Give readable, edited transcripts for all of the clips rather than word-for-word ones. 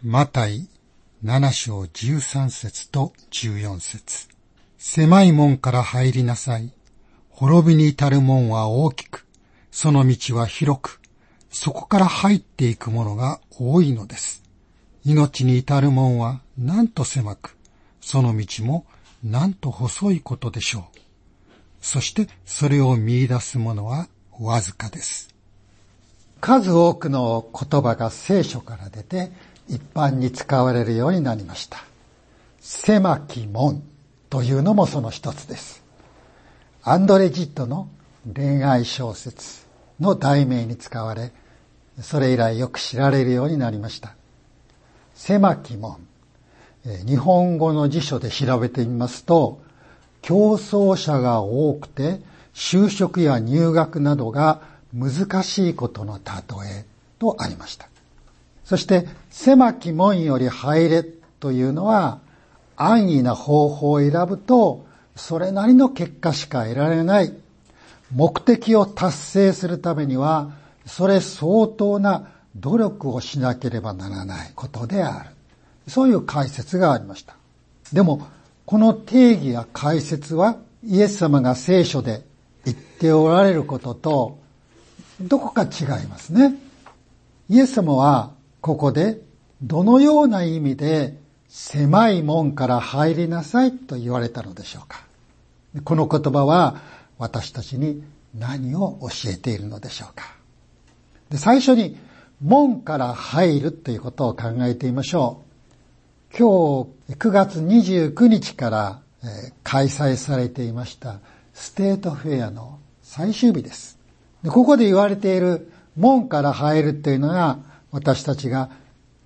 マタイ7章13節と14節。狭い門から入りなさい。滅びに至る門は大きく、その道は広く、そこから入っていく者が多いのです。命に至る門はなんと狭く、その道もなんと細いことでしょう。そしてそれを見出す者はわずかです。 数多くの言葉が聖書から出て一般に使われるようになりました。狭き門というのもその一つです。アンドレ・ジットの恋愛小説の題名に使われ、それ以来よく知られるようになりました。狭き門。日本語の辞書で調べてみますと、競争者が多くて就職や入学などが難しいことの例えとありました。そして狭き門より入れというのは、安易な方法を選ぶとそれなりの結果しか得られない。目的を達成するためにはそれ相当な努力をしなければならないことである。そういう解説がありました。でもこの定義や解説はイエス様が聖書で言っておられることとどこか違いますね。イエス様はここでどのような意味で狭い門から入りなさいと言われたのでしょうか。この言葉は私たちに何を教えているのでしょうか。で、最初に門から入るということを考えてみましょう。今日9月29日から開催されていましたステートフェアの最終日です。で、ここで言われている門から入るというのが、私たちが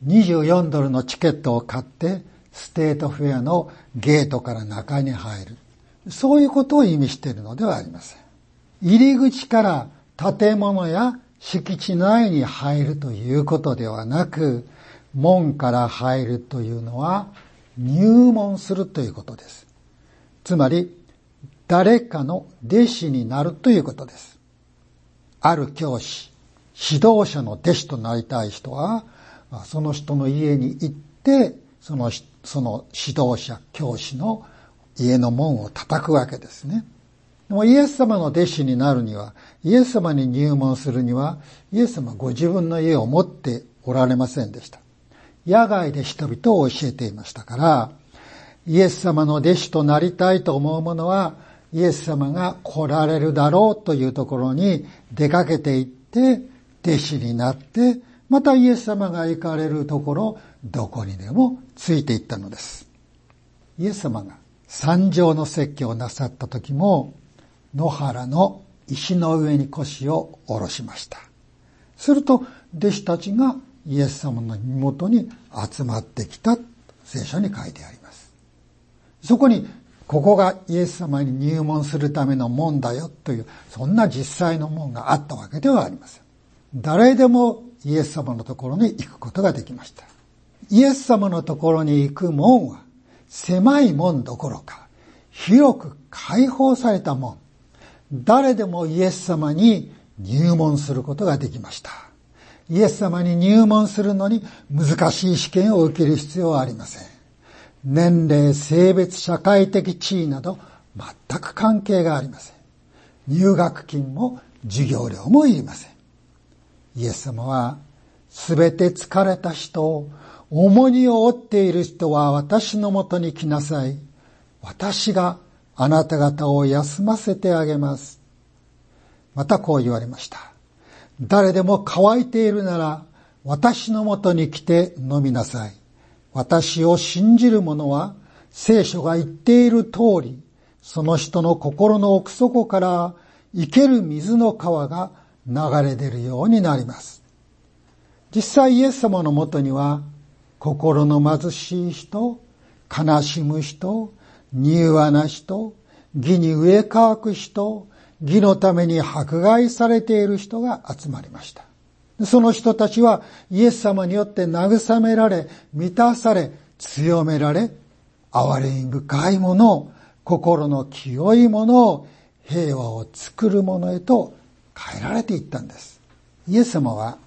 24ドルのチケットを買ってステートフェアのゲートから中に入る。そういうことを意味しているのではありません。入り口から建物や敷地内に入るということではなく、門から入るというのは入門するということです。つまり誰かの弟子になるということです。ある教師、指導者の弟子となりたい人は、その人の家に行って、その指導者、教師の家の門を叩くわけですね。でもイエス様の弟子になるには、イエス様に入門するには、イエス様ご自分の家を持っておられませんでした。野外で人々を教えていましたから、イエス様の弟子となりたいと思う者は、イエス様が来られるだろうというところに出かけていって、弟子になって、またイエス様が行かれるところ、どこにでもついていったのです。イエス様が山上の説教をなさった時も、野原の石の上に腰を下ろしました。すると弟子たちがイエス様の身元に集まってきた、聖書に書いてあります。そこにここがイエス様に入門するための門だよという、そんな実際の門があったわけではありません。誰でもイエス様のところに行くことができました。イエス様のところに行く門は狭い門どころか広く開放された門。誰でもイエス様に入門することができました。イエス様に入門するのに難しい試験を受ける必要はありません。年齢、性別、社会的地位など全く関係がありません。入学金も授業料もいりません。イエス様は、すべて疲れた人、重荷を負っている人は私のもとに来なさい。私があなた方を休ませてあげます。またこう言われました。誰でも乾いているなら、私のもとに来て飲みなさい。私を信じる者は、聖書が言っている通り、その人の心の奥底から生ける水の川が流れ出るようになります。実際イエス様のもとには、心の貧しい人、悲しむ人、柔和な人、義に飢え渇く人、義のために迫害されている人が集まりました。その人たちはイエス様によって慰められ、満たされ、強められ、憐れみ深いものを、心の清いものを、平和を作るものへと変えられていったんです。イエス様は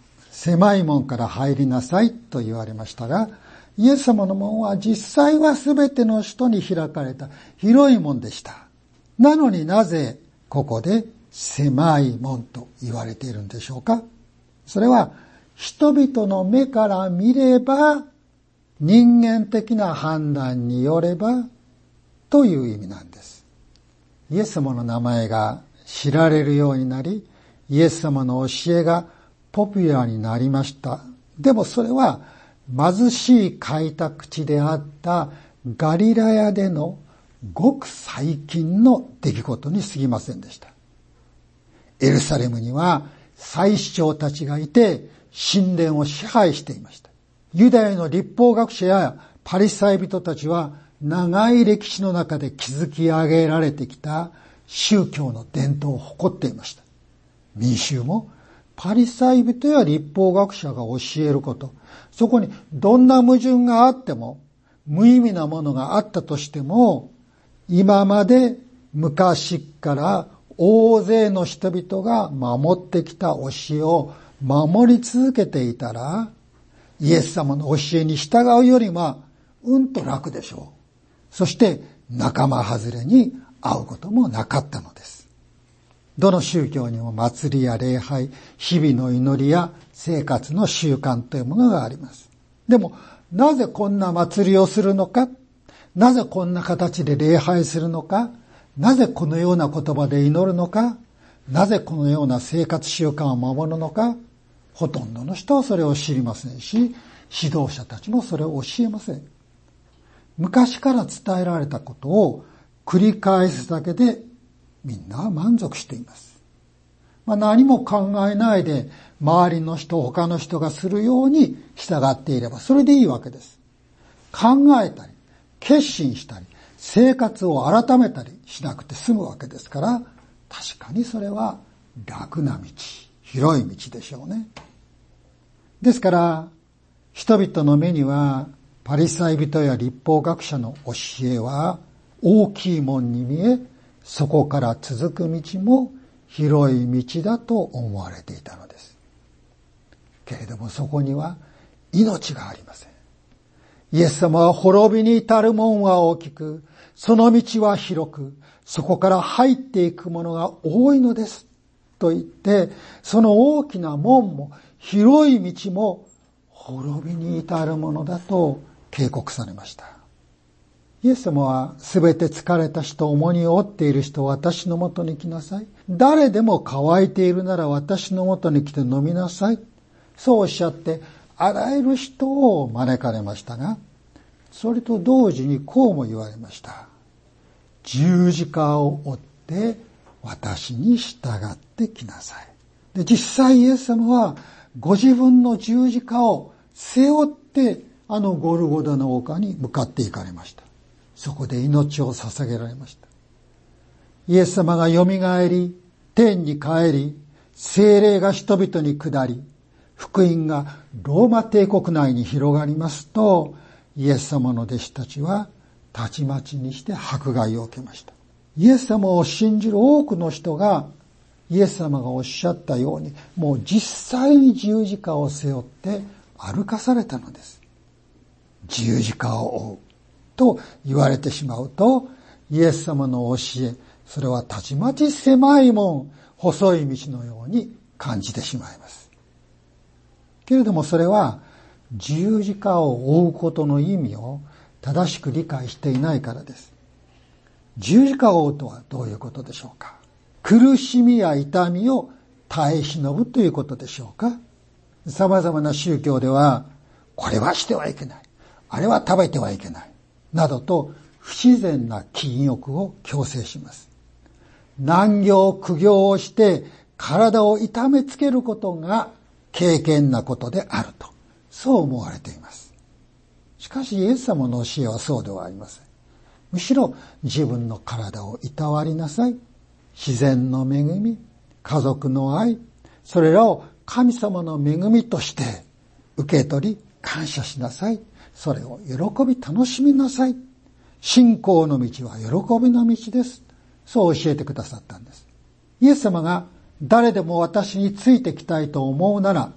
狭い門から入りなさいと言われましたが、イエス様の門は実際はすべての人に開かれた広い門でした。なのになぜここで狭い門と言われているんでしょうか。それは人々の目から見れば、人間的な判断によればという意味なんです。イエス様の名前が知られるようになり、イエス様の教えがポピュラーになりました。でもそれは貧しい開拓地であったガリラヤでのごく最近の出来事に過ぎませんでした。エルサレムには祭司長たちがいて神殿を支配していました。ユダヤの律法学者やパリサイ人たちは長い歴史の中で築き上げられてきた宗教の伝統を誇っていました。民衆もパリサイ人や律法学者が教えること、そこにどんな矛盾があっても、無意味なものがあったとしても、今まで昔から大勢の人々が守ってきた教えを守り続けていたら、イエス様の教えに従うよりはと楽でしょう。そして仲間外れに会うこともなかったのです。どの宗教にも祭りや礼拝、日々の祈りや生活の習慣というものがあります。でも、なぜこんな祭りをするのか、なぜこんな形で礼拝するのか、なぜこのような言葉で祈るのか、なぜこのような生活習慣を守るのか、ほとんどの人はそれを知りませんし、指導者たちもそれを教えません。昔から伝えられたことを繰り返すだけでみんなは満足しています。何も考えないで周りの人、他の人がするように従っていればそれでいいわけです。考えたり、決心したり、生活を改めたりしなくて済むわけですから、確かにそれは楽な道、広い道でしょうね。ですから、人々の目にはパリサイ人や律法学者の教えは大きい門に見え、そこから続く道も広い道だと思われていたのです。けれどもそこには命がありません。イエス様は滅びに至る門は大きく、その道は広く、そこから入っていくものが多いのですと言って、その大きな門も広い道も滅びに至るものだと警告されました。イエス様はすべて疲れた人、重荷を負っている人、私のもとに来なさい。誰でも乾いているなら私のもとに来て飲みなさい。そうおっしゃって、あらゆる人を招かれましたが、それと同時にこうも言われました。十字架を追って私に従ってきなさい。で、実際イエス様はご自分の十字架を背負ってゴルゴダの丘に向かって行かれました。そこで命を捧げられました。イエス様がよみがえり、天に帰り、聖霊が人々に下り、福音がローマ帝国内に広がりますと、イエス様の弟子たちはたちまちにして迫害を受けました。イエス様を信じる多くの人がイエス様がおっしゃったように、もう実際に十字架を背負って歩かされたのです。十字架を追うと言われてしまうと、イエス様の教え、それはたちまち狭い門、細い道のように感じてしまいます。けれどもそれは十字架を追うことの意味を正しく理解していないからです。十字架を追うとはどういうことでしょうか。苦しみや痛みを耐え忍ぶということでしょうか。様々な宗教では、これはしてはいけない、あれは食べてはいけない、などと不自然な禁欲を強制します。難行苦行をして体を痛めつけることが敬虔なことであると、そう思われています。しかしイエス様の教えはそうではありません。むしろ自分の体をいたわりなさい。自然の恵み、家族の愛、それらを神様の恵みとして受け取り感謝しなさい。それを喜び楽しみなさい。信仰の道は喜びの道です。そう教えてくださったんです。イエス様が誰でも私についてきたいと思うなら、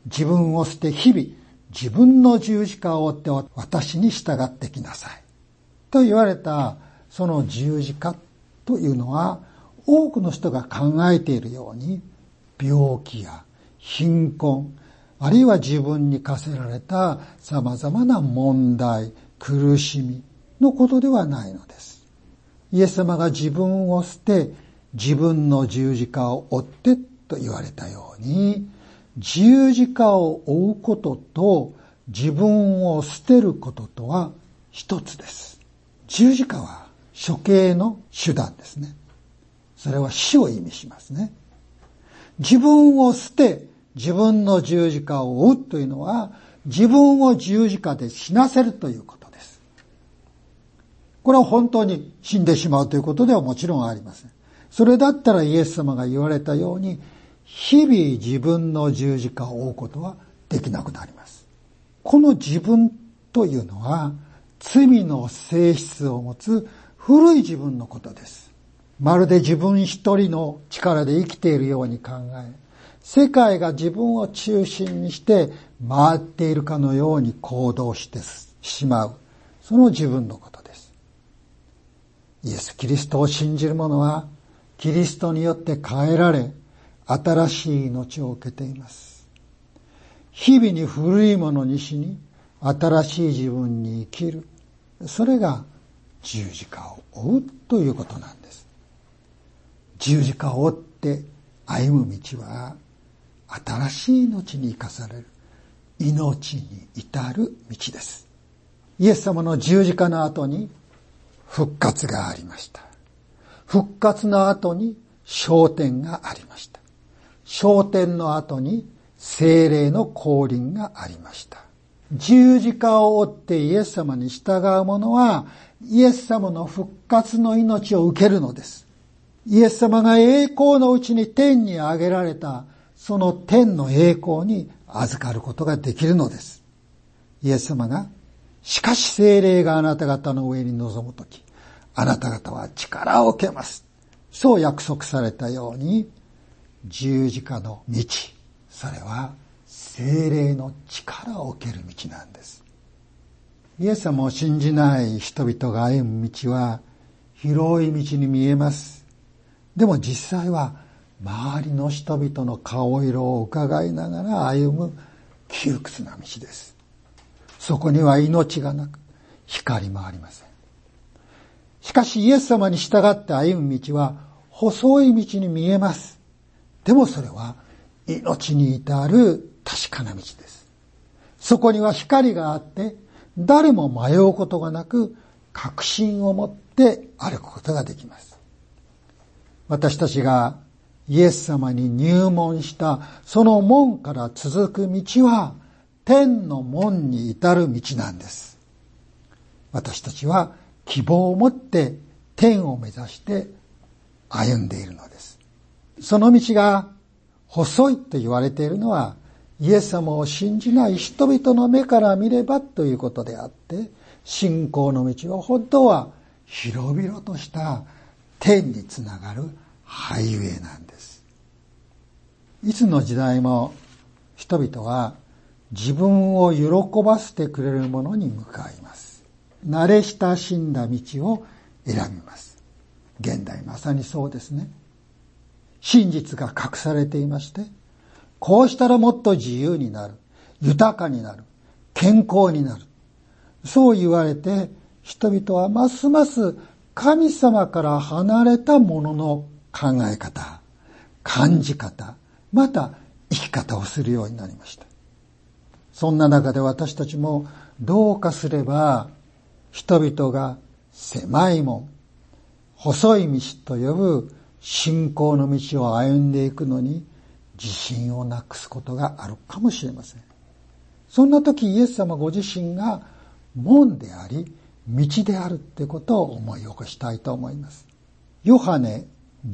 自分を捨て日々自分の十字架を追って私に従ってきなさい。と言われたその十字架というのは多くの人が考えているように病気や貧困、あるいは自分に課せられた様々な問題、苦しみのことではないのです。イエス様が自分を捨て自分の十字架を追ってと言われたように、十字架を追うことと自分を捨てることとは一つです。十字架は処刑の手段ですね。それは死を意味しますね。自分を捨て自分の十字架を追うというのは自分を十字架で死なせるということです。これは本当に死んでしまうということではもちろんありません。それだったらイエス様が言われたように日々自分の十字架を追うことはできなくなります。この自分というのは罪の性質を持つ古い自分のことです。まるで自分一人の力で生きているように考え、世界が自分を中心にして回っているかのように行動してしまう、その自分のことです。イエス・キリストを信じる者はキリストによって変えられ、新しい命を受けています。日々に古いものに死に、新しい自分に生きる。それが十字架を追うということなんです。十字架を追って歩む道は、新しい命に生かされる、命に至る道です。イエス様の十字架の後に復活がありました。復活の後に昇天がありました。昇天の後に聖霊の降臨がありました。十字架を追ってイエス様に従う者はイエス様の復活の命を受けるのです。イエス様が栄光のうちに天に上げられたその天の栄光に預かることができるのです。イエス様がしかし聖霊があなた方の上に臨むとき、あなた方は力を受けます。そう約束されたように、十字架の道、それは聖霊の力を受ける道なんです。イエス様を信じない人々が歩む道は広い道に見えます。でも実際は周りの人々の顔色を伺いながら歩む窮屈な道です。そこには命がなく光もありません。しかしイエス様に従って歩む道は細い道に見えます。でもそれは命に至る確かな道です。そこには光があって誰も迷うことがなく確信を持って歩くことができます。私たちがイエス様に入門したその門から続く道は天の門に至る道なんです。私たちは希望を持って天を目指して歩んでいるのです。その道が細いと言われているのはイエス様を信じない人々の目から見ればということであって、信仰の道は本当は広々とした天につながるハイウェイなんです。いつの時代も人々は自分を喜ばせてくれるものに向かいます。慣れ親しんだ道を選びます。現代まさにそうですね。真実が隠されていまして、こうしたらもっと自由になる、豊かになる、健康になる。そう言われて人々はますます神様から離れたものの考え方、感じ方、また生き方をするようになりました。そんな中で私たちもどうかすれば人々が狭い門、細い道と呼ぶ信仰の道を歩んでいくのに自信をなくすことがあるかもしれません。そんな時イエス様ご自身が門であり道であるということを思い起こしたいと思います。ヨハネ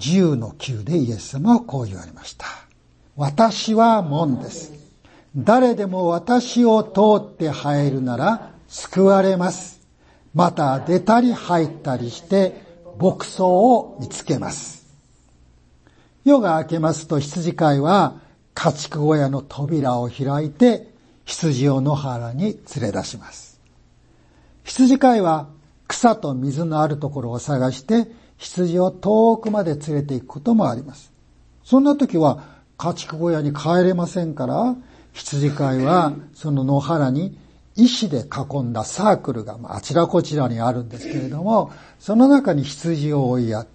10:9でイエス様はこう言われました。私は門です。誰でも私を通って入るなら救われます。また出たり入ったりして牧草を見つけます。夜が明けますと羊飼いは家畜小屋の扉を開いて羊を野原に連れ出します。羊飼いは草と水のあるところを探して羊を遠くまで連れて行くこともあります。そんな時は家畜小屋に帰れませんから、羊飼いはその野原に石で囲んだサークルがあちらこちらにあるんですけれども、その中に羊を追いやって、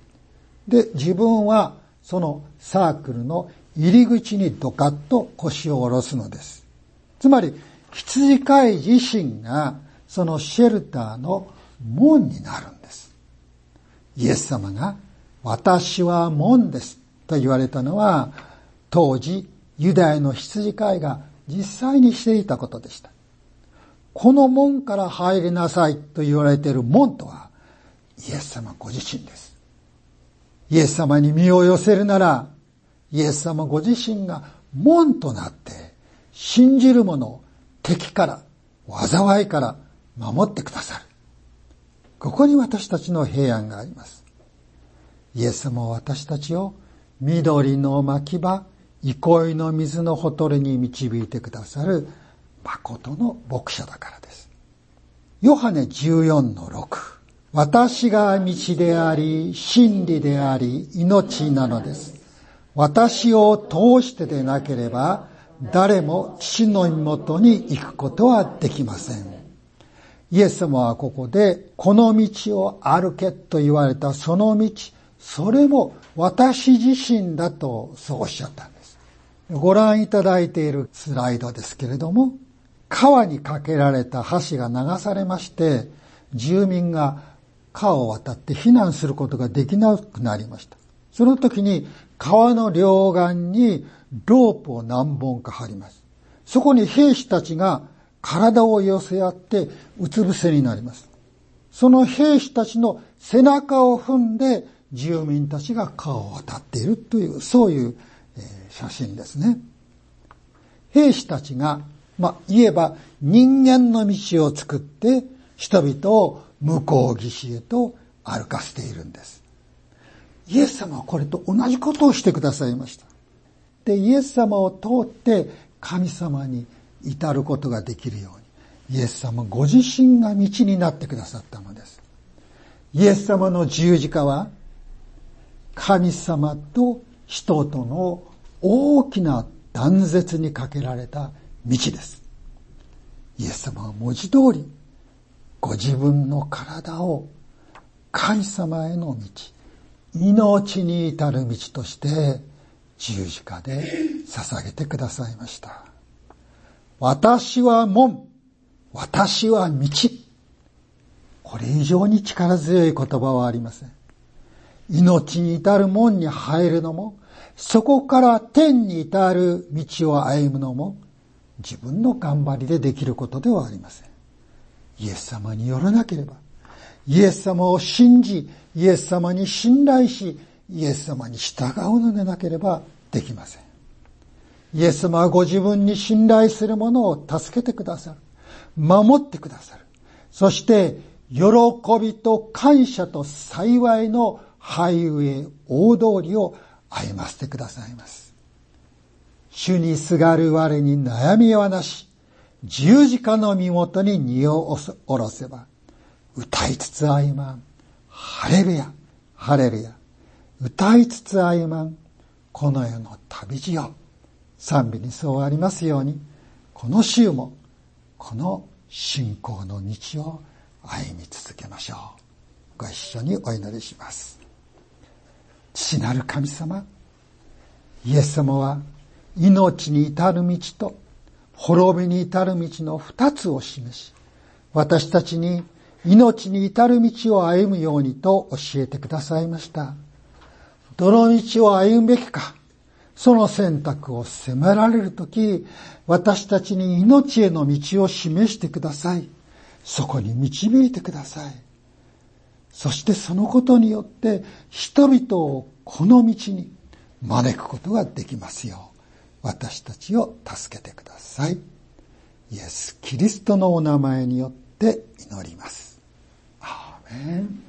自分はそのサークルの入り口にドカッと腰を下ろすのです。つまり羊飼い自身がそのシェルターの門になるんです。イエス様が私は門ですと言われたのは、当時ユダヤの羊飼いが実際にしていたことでした。この門から入りなさいと言われている門とはイエス様ご自身です。イエス様に身を寄せるなら、イエス様ご自身が門となって信じる者を敵から災いから守ってくださる。ここに私たちの平安があります。イエス様は私たちを緑の牧場、憩いの水のほとりに導いてくださる誠の牧者だからです。ヨハネ 14-6、私が道であり真理であり命なのです。私を通してでなければ誰も父の身元に行くことはできません。イエス様はここでこの道を歩けと言われたその道、それも私自身だとそうおっしゃったんです。ご覧いただいているスライドですけれども、川に架けられた橋が流されまして、住民が川を渡って避難することができなくなりました。その時に川の両岸にロープを何本か張ります。そこに兵士たちが体を寄せ合ってうつ伏せになります。その兵士たちの背中を踏んで住民たちが川を渡っているという、そういう写真ですね。兵士たちが、言えば人間の道を作って人々を向こう岸へと歩かせているんです。イエス様はこれと同じことをしてくださいました。で、イエス様を通って神様に至ることができるように、イエス様ご自身が道になってくださったのです。イエス様の十字架は神様と人との大きな断絶にかけられた道です。イエス様は文字通りご自分の体を神様への道、命に至る道として十字架で捧げてくださいました。私は門、私は道。これ以上に力強い言葉はありません。命に至る門に入るのも、そこから天に至る道を歩むのも、自分の頑張りでできることではありません。イエス様によらなければ、イエス様を信じ、イエス様に信頼し、イエス様に従うのでなければできません。イエス様はご自分に信頼する者を助けてくださる。守ってくださる。そして、喜びと感謝と幸いのハイウェイ、大通りを歩ませてくださいます。主にすがる我に悩みはなし、十字架の身元に荷を下ろせば、歌いつつ歩まん、ハレルヤ、ハレルヤ、歌いつつ歩まん、この世の旅路よ。賛美にそうありますように、この週も、この信仰の道を歩み続けましょう。ご一緒にお祈りします。父なる神様、イエス様は命に至る道と滅びに至る道の二つを示し、私たちに命に至る道を歩むようにと教えてくださいました。どの道を歩むべきか、その選択を迫られるとき、私たちに命への道を示してください。そこに導いてください。そしてそのことによって人々をこの道に招くことができますよう、私たちを助けてください。イエス・キリストのお名前によって祈ります。アーメン。